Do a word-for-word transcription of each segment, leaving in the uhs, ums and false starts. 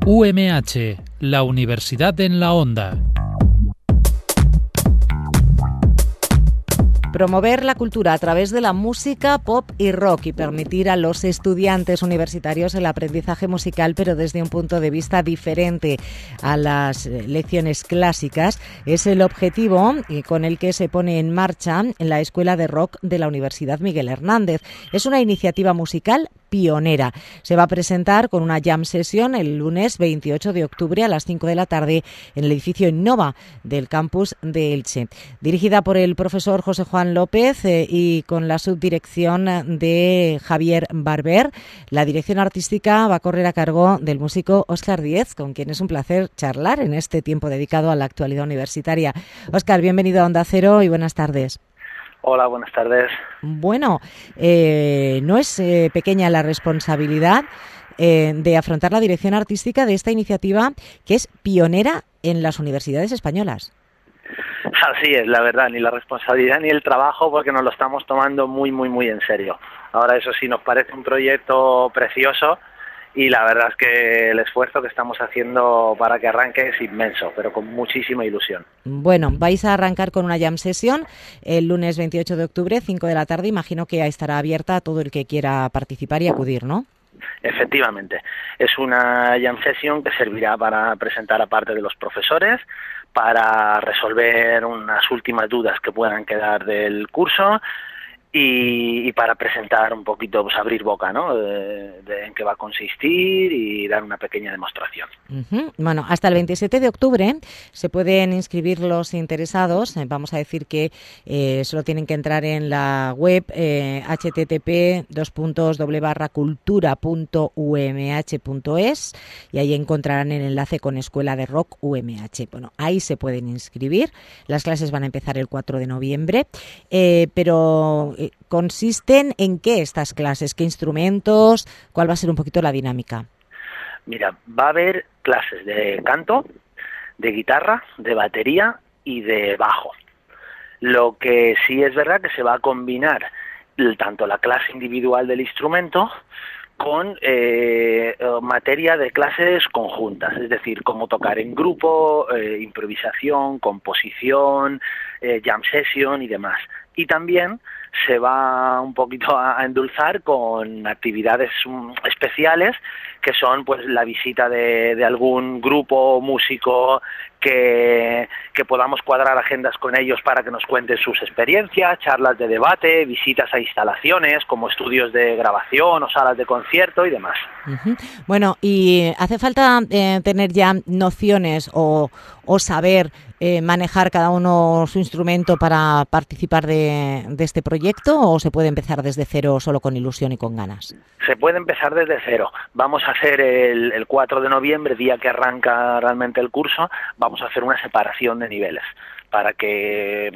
U M H, la Universidad en la Onda. Promover la cultura a través de la música, pop y rock y permitir a los estudiantes universitarios el aprendizaje musical, pero desde un punto de vista diferente a las lecciones clásicas, es el objetivo con el que se pone en marcha en la Escuela de Rock de la Universidad Miguel Hernández. Es una iniciativa musical pionera. Se va a presentar con una jam session el lunes veintiocho de octubre a las cinco de la tarde en el edificio Innova del campus de Elche. Dirigida por el profesor José Juan López eh, y con la subdirección de Javier Barber. La dirección artística va a correr a cargo del músico Óscar Díez, con quien es un placer charlar en este tiempo dedicado a la actualidad universitaria. Óscar, bienvenido a Onda Cero y buenas tardes. Hola, buenas tardes. Bueno, eh, no es eh, pequeña la responsabilidad eh, de afrontar la dirección artística de esta iniciativa que es pionera en las universidades españolas. Así es, la verdad, ni la responsabilidad ni el trabajo, porque nos lo estamos tomando muy, muy, muy en serio. Ahora, eso sí, nos parece un proyecto precioso y la verdad es que el esfuerzo que estamos haciendo para que arranque es inmenso, pero con muchísima ilusión. Bueno, vais a arrancar con una jam session el lunes veintiocho de octubre, cinco de la tarde. Imagino que estará abierta a todo el que quiera participar y acudir, ¿no? Efectivamente, es una jam session que servirá para presentar a parte de los profesores, para resolver unas últimas dudas que puedan quedar del curso y, y para presentar un poquito, pues abrir boca, ¿no? De, de en qué va a consistir y dar una pequeña demostración. Uh-huh. Bueno, hasta el veintisiete de octubre se pueden inscribir los interesados. Vamos a decir que eh, solo tienen que entrar en la web eh, http dos puntos doble barra cultura punto umh.es y ahí encontrarán el enlace con Escuela de Rock U M H. Bueno, ahí se pueden inscribir. Las clases van a empezar el cuatro de noviembre, eh, pero ¿consisten en qué estas clases? ¿Qué instrumentos? ¿Cuál va a ser un poquito la dinámica? Mira, va a haber clases de canto, de guitarra, de batería y de bajo. Lo que sí es verdad que se va a combinar tanto la clase individual del instrumento con eh, materia de clases conjuntas, es decir, cómo tocar en grupo, eh, improvisación, composición, eh, jam session y demás. Y también se va un poquito a endulzar con actividades um, especiales que son pues la visita de, de algún grupo músico que, que podamos cuadrar agendas con ellos para que nos cuenten sus experiencias, charlas de debate, visitas a instalaciones como estudios de grabación o salas de concierto y demás. Uh-huh. Bueno, ¿y hace falta eh, tener ya nociones o, o saber eh, manejar cada uno su instrumento para participar de, de este proyecto o se puede empezar desde cero solo con ilusión y con ganas? Se puede empezar desde cero. Vamos a hacer el, el cuatro de noviembre, día que arranca realmente el curso, vamos a hacer una separación de niveles para que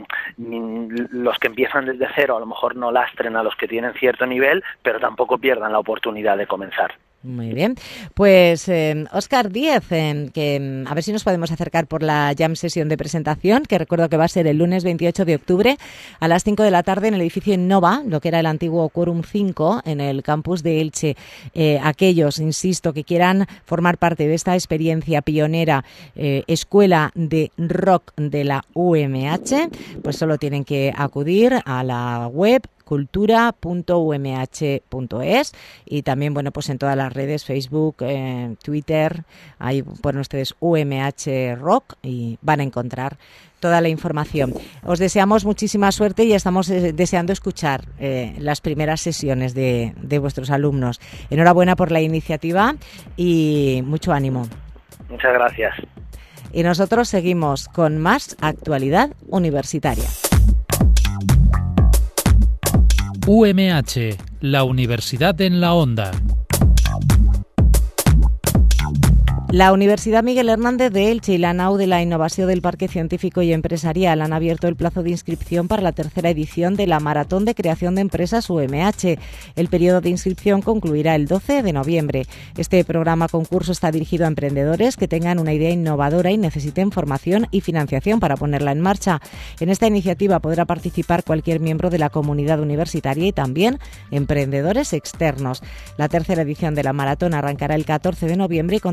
los que empiezan desde cero a lo mejor no lastren a los que tienen cierto nivel, pero tampoco pierdan la oportunidad de comenzar. Muy bien, pues eh, Óscar Díez, eh, que a ver si nos podemos acercar por la jam session de presentación, que recuerdo que va a ser el lunes veintiocho de octubre a las cinco de la tarde en el edificio Innova, lo que era el antiguo Quórum cinco en el campus de Elche. Eh, aquellos, insisto, que quieran formar parte de esta experiencia pionera, eh, Escuela de Rock de la U M H, pues solo tienen que acudir a la web cultura punto umh punto es y también, bueno, pues en todas las redes, Facebook, eh, Twitter, ahí ponen ustedes U M H Rock y van a encontrar toda la información. Os deseamos muchísima suerte y estamos eh, deseando escuchar eh, las primeras sesiones de, de vuestros alumnos. Enhorabuena por la iniciativa y mucho ánimo. Muchas gracias. Y nosotros seguimos con más actualidad universitaria. U M H, la Universidad en la Onda. La Universidad Miguel Hernández de Elche y la Nau de la Innovació del Parque Científico y Empresarial han abierto el plazo de inscripción para la tercera edición de la Maratón de Creación de Empresas U M H. El periodo de inscripción concluirá el doce de noviembre. Este programa concurso está dirigido a emprendedores que tengan una idea innovadora y necesiten formación y financiación para ponerla en marcha. En esta iniciativa podrá participar cualquier miembro de la comunidad universitaria y también emprendedores externos. La tercera edición de la Maratón arrancará el catorce de noviembre y contará con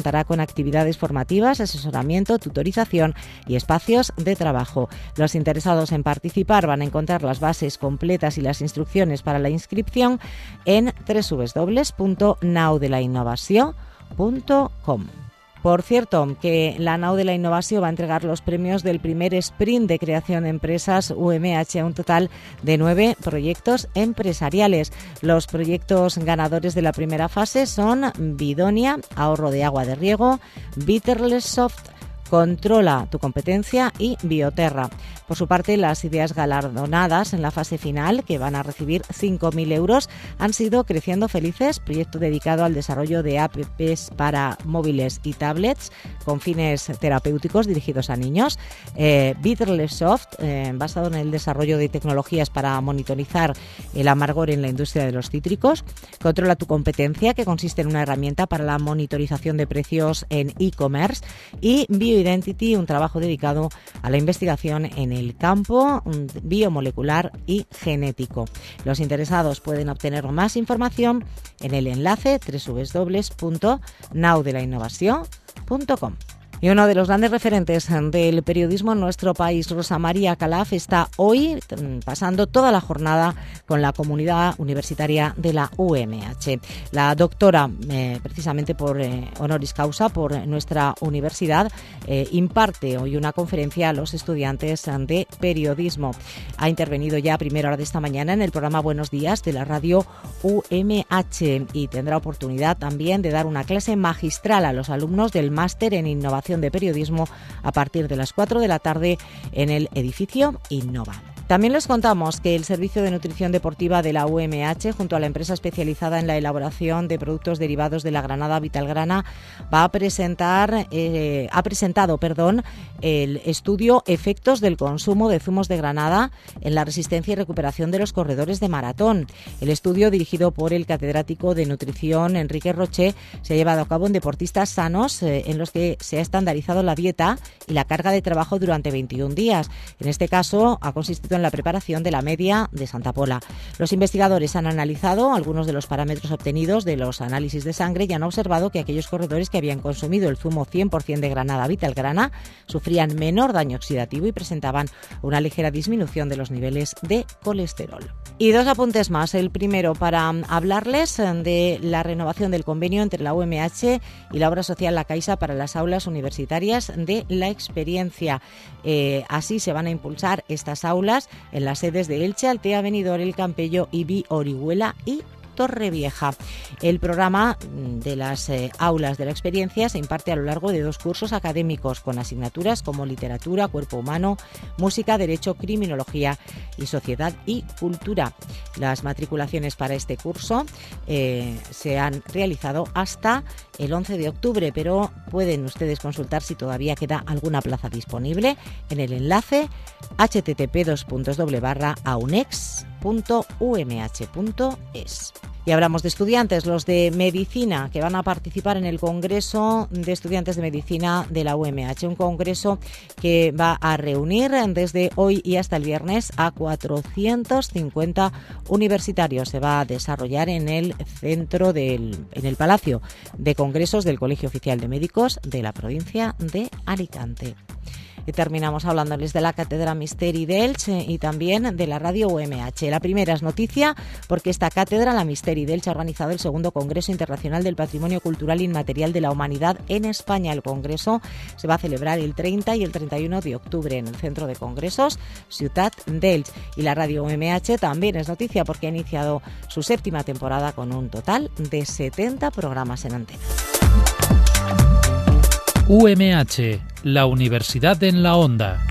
actividades formativas, asesoramiento, tutorización y espacios de trabajo. Los interesados en participar van a encontrar las bases completas y las instrucciones para la inscripción en doble u doble u doble u punto nau de la innovació punto com. Por cierto, que la Nau de la Innovación va a entregar los premios del primer sprint de creación de empresas U M H a un total de nueve proyectos empresariales. Los proyectos ganadores de la primera fase son Bidonia, ahorro de agua de riego, Bitterless Soft, Controla tu competencia y Bioterra. Por su parte, las ideas galardonadas en la fase final, que van a recibir cinco mil euros, han sido Creciendo Felices, proyecto dedicado al desarrollo de apps para móviles y tablets con fines terapéuticos dirigidos a niños. Eh, Bitterless Soft, eh, basado en el desarrollo de tecnologías para monitorizar el amargor en la industria de los cítricos. Controla tu competencia, que consiste en una herramienta para la monitorización de precios en e-commerce. Y Bioidentity, un trabajo dedicado a la investigación en el campo biomolecular y genético. Los interesados pueden obtener más información en el enlace doble u doble u doble u punto nau de la innovació punto com. Y uno de los grandes referentes del periodismo en nuestro país, Rosa María Calaf, está hoy pasando toda la jornada con la comunidad universitaria de la U M H. La doctora, eh, precisamente por eh, honoris causa, por nuestra universidad, eh, imparte hoy una conferencia a los estudiantes de periodismo. Ha intervenido ya a primera hora de esta mañana en el programa Buenos Días de la radio U M H y tendrá oportunidad también de dar una clase magistral a los alumnos del máster en innovación de periodismo a partir de las cuatro de la tarde en el edificio Innova. También les contamos que el Servicio de Nutrición Deportiva de la U M H, junto a la empresa especializada en la elaboración de productos derivados de la granada Vitalgrana, va a presentar, eh, ha presentado, perdón, el estudio Efectos del consumo de zumos de granada en la resistencia y recuperación de los corredores de maratón. El estudio, dirigido por el catedrático de nutrición Enrique Roché, se ha llevado a cabo en deportistas sanos, eh, en los que se ha estandarizado la dieta y la carga de trabajo durante veintiún días. En este caso, ha consistido en la preparación de la media de Santa Pola. Los investigadores han analizado algunos de los parámetros obtenidos de los análisis de sangre y han observado que aquellos corredores que habían consumido el zumo cien por ciento de granada Vitalgrana sufrían menor daño oxidativo y presentaban una ligera disminución de los niveles de colesterol. Y dos apuntes más. El primero, para hablarles de la renovación del convenio entre la U M H y la obra social La Caixa para las aulas universitarias de la experiencia. Eh, así se van a impulsar estas aulas en las sedes de Elche, Altea, Benidorm, El Campello, Ibi, Orihuela y Torrevieja. El programa de las eh, aulas de la experiencia se imparte a lo largo de dos cursos académicos con asignaturas como literatura, cuerpo humano, música, derecho, criminología y sociedad y cultura. Las matriculaciones para este curso eh, se han realizado hasta el once de octubre, pero pueden ustedes consultar si todavía queda alguna plaza disponible en el enlace h t t p dos puntos doble barra aunex punto u m h punto es. Y hablamos de estudiantes, los de medicina, que van a participar en el Congreso de Estudiantes de Medicina de la U M H, un congreso que va a reunir desde hoy y hasta el viernes a cuatrocientos cincuenta universitarios. Se va a desarrollar en el centro del, en el Palacio de Congresos del Colegio Oficial de Médicos de la provincia de Alicante. Y terminamos hablándoles de la Cátedra Misteri de Elche y también de la radio U M H. La primera es noticia porque esta cátedra, la Misteri de Elche, ha organizado el segundo Congreso Internacional del Patrimonio Cultural Inmaterial de la Humanidad en España. El congreso se va a celebrar el treinta y el treinta y uno de octubre en el Centro de Congresos Ciutat d'Elx. Y la radio U M H también es noticia porque ha iniciado su séptima temporada con un total de setenta programas en antena. U M H, la Universidad en la Onda.